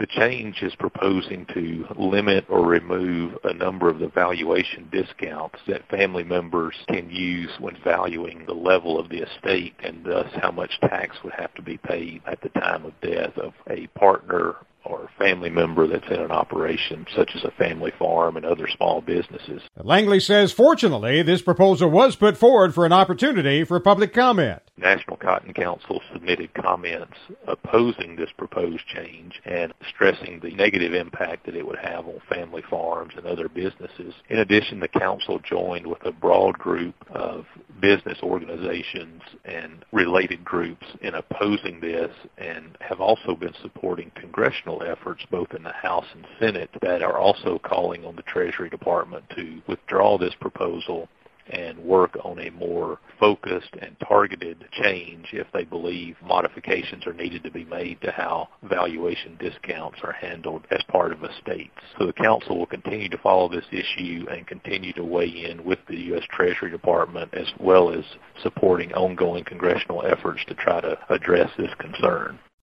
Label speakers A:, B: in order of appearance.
A: The change is proposing to limit or remove a number of the valuation discounts that family members can use when valuing the level of the estate and thus how much tax would have to be paid at the time of death of a partner or family member that's in an operation, such as a family farm and other small businesses.
B: Langley says, fortunately, this proposal was put forward for an opportunity for public comment.
A: National Cotton Council submitted comments opposing this proposed change and stressing the negative impact that it would have on family farms and other businesses. In addition, the council joined with a broad group of business organizations and related groups in opposing this and have also been supporting congressional efforts both in the House and Senate that are also calling on the Treasury Department to withdraw this proposal and work on a more focused and targeted change if they believe modifications are needed to be made to how valuation discounts are handled as part of estates. So the council will continue to follow this issue and continue to weigh in with the U.S. Treasury Department as well as supporting ongoing congressional efforts to try to address this concern.